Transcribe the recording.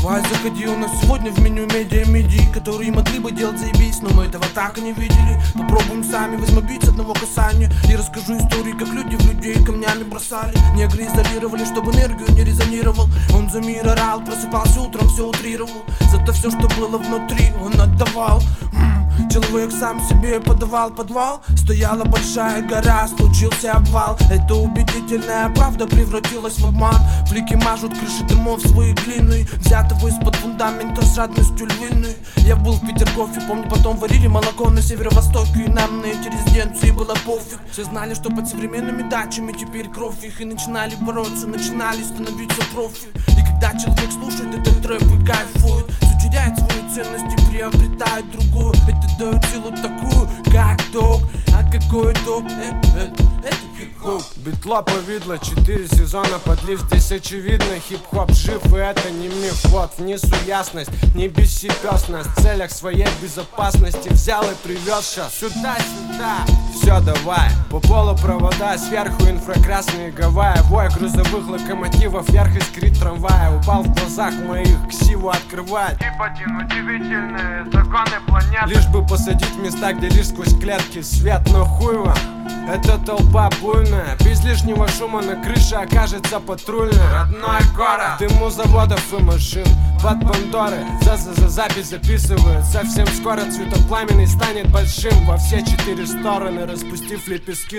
Давай заходи, у нас сегодня в меню медиа-медии, которые могли бы делать заебись, но мы этого так и не видели. Попробуем сами, возьму бит с одного касания и расскажу истории, как люди в людей камнями бросали. Негры изолировали, чтобы энергию не резонировал. Он за мир орал, просыпался утром, все утрировал. Зато все, что было внутри, он отдавал. Человек сам себе подавал подвал. Стояла большая гора, случился обвал. Эта убедительная правда превратилась в обман. Флики мажут крыши домов свои длинные, взятого из-под фундамента с жадностью львиной. Я был в Петергофе, помню, потом варили молоко на северо-востоке, и нам на эти резиденции было пофиг. Все знали, что под современными дачами теперь кровь их, и начинали бороться, начинали становиться профи. И когда человек слушает этот рэп и кайфует, теряет свою ценность и приобретает другую. Это дает силу такую, как ток. А какой ток? Это хип-хоп. Битло повидло, 4 сезона подлив. Здесь очевидно, хип-хоп жив, и это не миф. Вот, внесу ясность, не беси пес нас. В целях своей безопасности взял и привез сейчас сюда. Все, давай, по полу провода, сверху инфракрасные Гавайи. Вой грузовых локомотивов, вверх искрит трамвая. Упал в глазах моих, ксиву открывать. Типотин, удивительные законы планеты. Лишь бы посадить места, где лишь сквозь клетки свет, но хуй вам. Это толпа буйная, без лишнего шума на крыше окажется патрульный. Родной город, дыму заводов и машин под Пандоры. Запись записывают. Совсем скоро цветопламенный станет большим во все 4 стороны, распустив лепестки.